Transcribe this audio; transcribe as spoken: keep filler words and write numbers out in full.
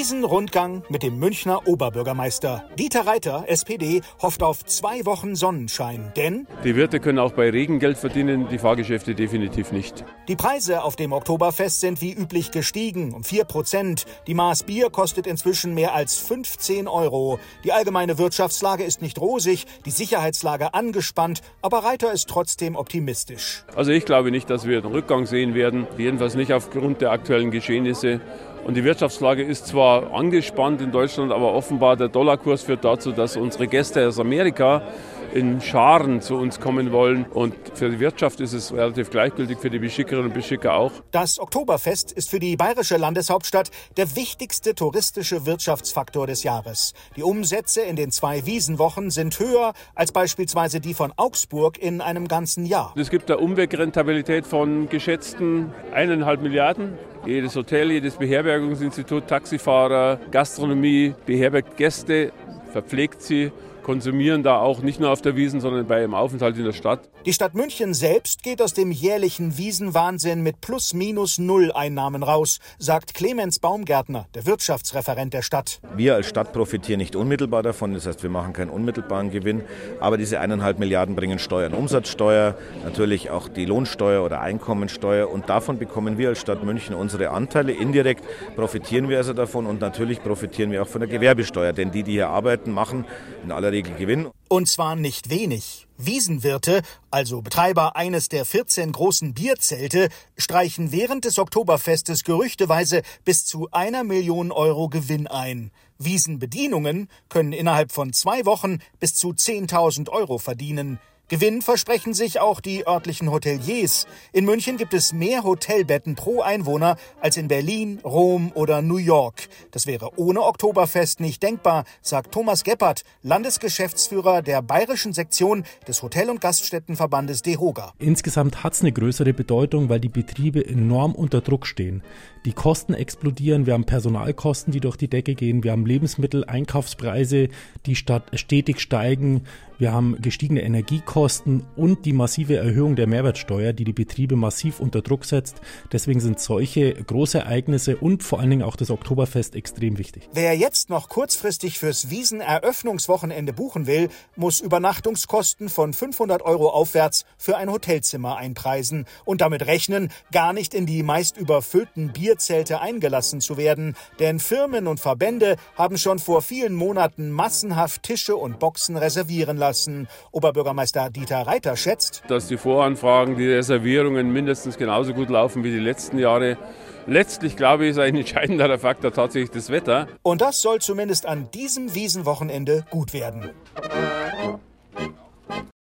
Wiesenrundgang mit dem Münchner Oberbürgermeister. Dieter Reiter, S P D, hofft auf zwei Wochen Sonnenschein, denn die Wirte können auch bei Regen Geld verdienen, die Fahrgeschäfte definitiv nicht. Die Preise auf dem Oktoberfest sind wie üblich gestiegen, um vier Prozent. Die Maß Bier kostet inzwischen mehr als fünfzehn Euro. Die allgemeine Wirtschaftslage ist nicht rosig, die Sicherheitslage angespannt, aber Reiter ist trotzdem optimistisch. Also ich glaube nicht, dass wir einen Rückgang sehen werden, jedenfalls nicht aufgrund der aktuellen Geschehnisse. Und die Wirtschaftslage ist zwar angespannt in Deutschland, aber offenbar der Dollarkurs führt dazu, dass unsere Gäste aus Amerika in Scharen zu uns kommen wollen. Und für die Wirtschaft ist es relativ gleichgültig, für die Beschickerinnen und Beschicker auch. Das Oktoberfest ist für die bayerische Landeshauptstadt der wichtigste touristische Wirtschaftsfaktor des Jahres. Die Umsätze in den zwei Wiesenwochen sind höher als beispielsweise die von Augsburg in einem ganzen Jahr. Es gibt eine Umwegrentabilität von geschätzten eineinhalb Milliarden. Jedes Hotel, jedes Beherbergungsinstitut, Taxifahrer, Gastronomie beherbergt Gäste, verpflegt sie, konsumieren da auch nicht nur auf der Wiesn, sondern bei ihrem Aufenthalt in der Stadt. Die Stadt München selbst geht aus dem jährlichen Wiesenwahnsinn mit plus minus null Einnahmen raus, sagt Clemens Baumgärtner, der Wirtschaftsreferent der Stadt. Wir als Stadt profitieren nicht unmittelbar davon, das heißt, wir machen keinen unmittelbaren Gewinn, aber diese eineinhalb Milliarden bringen Steuern, Umsatzsteuer, natürlich auch die Lohnsteuer oder Einkommensteuer und davon bekommen wir als Stadt München unsere Anteile. Indirekt profitieren wir also davon und natürlich profitieren wir auch von der Gewerbesteuer, denn die, die hier arbeiten, machen in aller Regel Gewinn. Und zwar nicht wenig. Wiesenwirte, also Betreiber eines der vierzehn großen Bierzelte, streichen während des Oktoberfestes gerüchteweise bis zu einer Million Euro Gewinn ein. Wiesenbedienungen können innerhalb von zwei Wochen bis zu zehntausend Euro verdienen. Gewinn versprechen sich auch die örtlichen Hoteliers. In München gibt es mehr Hotelbetten pro Einwohner als in Berlin, Rom oder New York. Das wäre ohne Oktoberfest nicht denkbar, sagt Thomas Geppert, Landesgeschäftsführer der bayerischen Sektion des Hotel- und Gaststättenverbandes DEHOGA. Insgesamt hat es eine größere Bedeutung, weil die Betriebe enorm unter Druck stehen. Die Kosten explodieren, wir haben Personalkosten, die durch die Decke gehen, wir haben Lebensmittel, Einkaufspreise, die stetig steigen, wir haben gestiegene Energiekosten und die massive Erhöhung der Mehrwertsteuer, die die Betriebe massiv unter Druck setzt. Deswegen sind solche Großereignisse und vor allen Dingen auch das Oktoberfest extrem wichtig. Wer jetzt noch kurzfristig fürs Wiesen-Eröffnungswochenende buchen will, muss Übernachtungskosten von fünfhundert Euro aufwärts für ein Hotelzimmer einpreisen und damit rechnen, gar nicht in die meist überfüllten Bierzelte eingelassen zu werden. Denn Firmen und Verbände haben schon vor vielen Monaten massenhaft Tische und Boxen reservieren lassen. Oberbürgermeister Dieter Reiter schätzt, dass die Voranfragen, die Reservierungen mindestens genauso gut laufen wie die letzten Jahre. Letztlich, glaube ich, ist ein entscheidender Faktor tatsächlich das Wetter. Und das soll zumindest an diesem Wiesenwochenende gut werden.